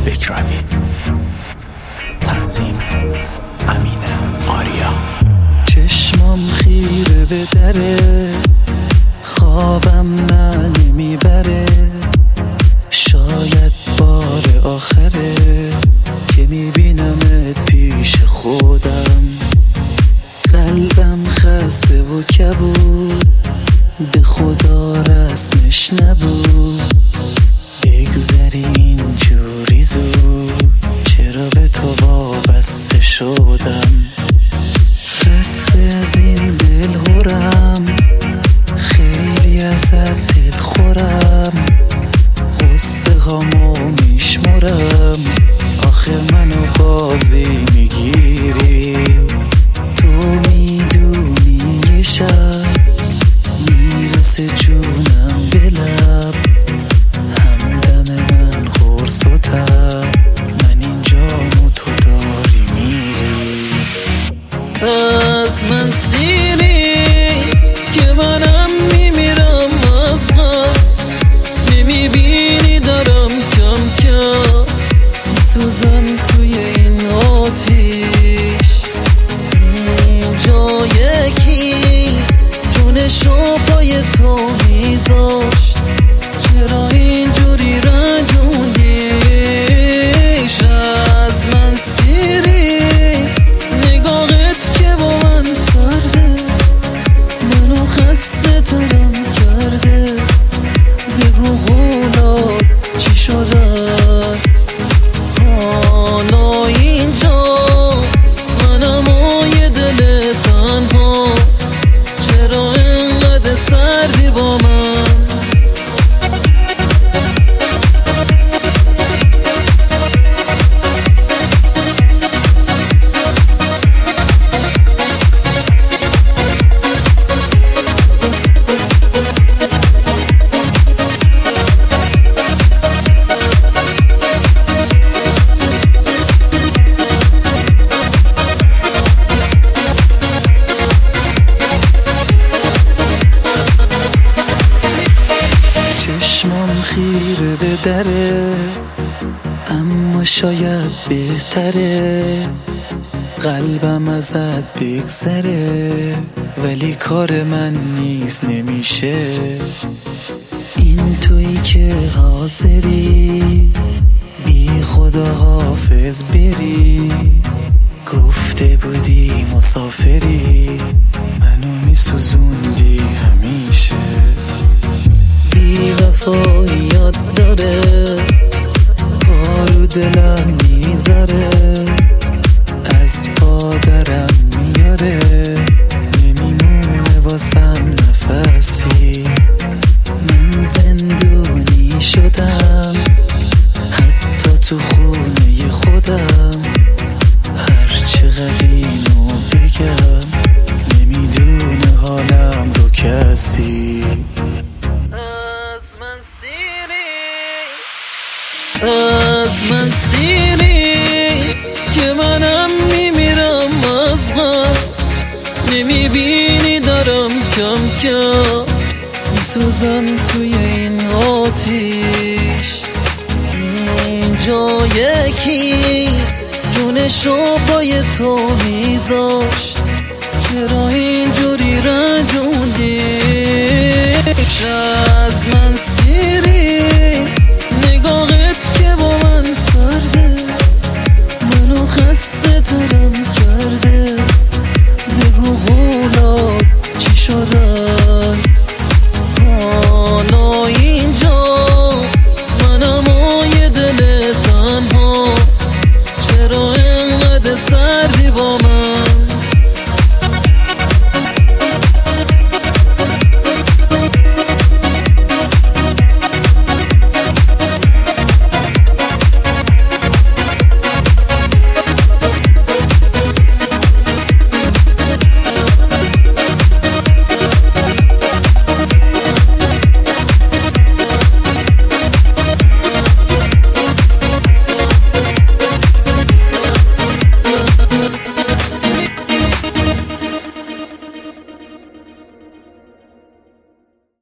بکرمی. تنظیم امین آریا. چشمام خیره به دره، خوابم نمیبره، شاید بار آخره که میبینمت پیش خودم. قلبم خسته و کبود، به خدا رسمش نبود. بگذری اینجوری زود، چرا به تو وابسته شدم؟ خسته از این دل هرم، خیلی ازت دل خورم، غصه هامو میشمرم. آخه منو بازی میگیری، تو میدونی یه شب میرسه جونم به لب، همدم من قرص و تب، من اینجام و تو داری میری. از من سیری که منم میمیرم از غم، نمیبینی دارم کم کم میسوزم توی این آتیش. اینجا یکی جونشو پای تو میذاشت، چرا اینجوری رنجوندیش؟ از من سیری نگاهت که با من سرده، منو خسته ترم کرده. بگو قولات چی شده حالا اینجا؟ منم و یه دل تنها، چرا اینقدر سردی با من؟ چشمام خیره به دره، اما شاید بهتره قلبم ازت بگذره، ولی کار من نیست نمیشه. این تویی که حاضری بی خدا حافظ بری، گفته بودی مسافری، منو میسوزوندی همیشه. بی وفاییات داره، پارو دلم میذاره، از پادرم میاره، نمیمونه واسم نفسی. من زندونی شدم حتی تو خونه خودم، هر چقدر اینو بگم نمیدونه حالم رو کسی. از من سیری که منم میمیرم از غم، نمیبینی دارم کم کم میسوزم توی این آتیش. اینجا یکی جونشو پای تو میذاشت، چرا اینجوری رنجوندیش؟ از من